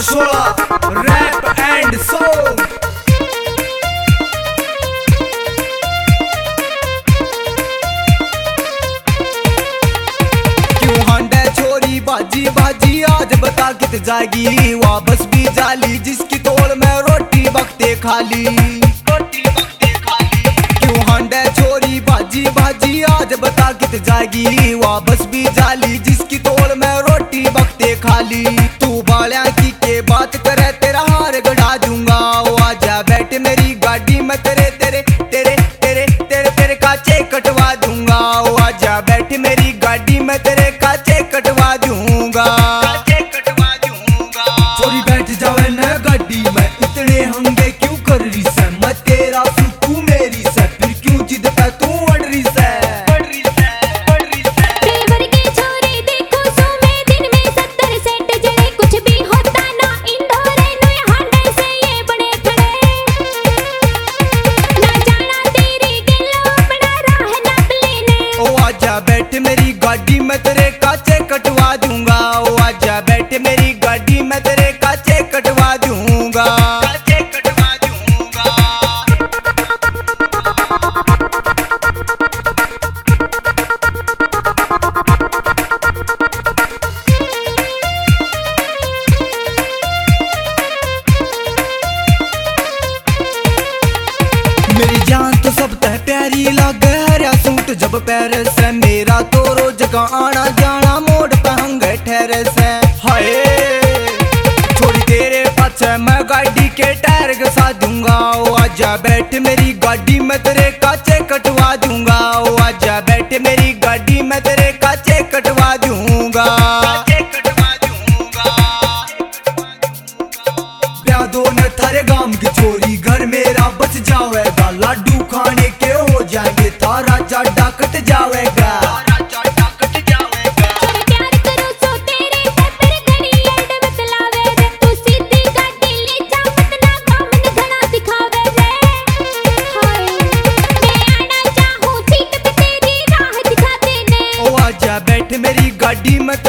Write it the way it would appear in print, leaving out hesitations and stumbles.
Shola rap and song. क्यों हांडे छोरी बाजी बाजी आज बता कित जाएगी वापस भी जाली जिसकी तोड़ में रोटी वक्ते खाली। क्यों हांडे छोरी बाजी बाजी आज बता कित जाएगी वापस भी जाली जिसकी तोड़ में रोटी वक्ते खाली। तू बालिया की के बात करे तेरा हार गड़ा दूंगा। ओ आजा बैठ मेरी गाड़ी में तेरे तेरे तेरे तेरे तेरे तेरे काचे कटवा दूंगा। ओ आजा बैठ मेरी गाड़ी में तेरे काचे कटवा दूंगा। छोरी बैठ जावे न गाड़ी में इतने हंगे क्यों कर रही से मैं तेरा तू मेरी से फिर क्यों जिद पे तू अड़ रही से। बैठ मेरी गाड़ी में तेरे काचे कटवा दूंगा। ओ आजा बैठ मेरी गाड़ी में तेरे काचे कटवा दूंगा। काचे कटवा दूंगा। मेरी जान तो सब तह प्यारी लागे हरा सूट जब पैर से मेरा तो रोज का आना जाना मोड़ पहंगे ठहरे से। हाय छोड़ी तेरे पाछे मैं गाड़ी के टायर घसा दूंगा। ओ आजा बैठ मेरी गाड़ी में तेरे काचे कटवा दूंगा। ओ आजा बैठ मेरी गाड़ी में तेरे काचे कटवा दूंगा। ब्याह दो न थारे गांव की छोरी घर मेरा बच जावेगा। लाडू खाने के हो जाएंगे तारा चाटा कट जावेगा। बैठ मेरी गाड़ी में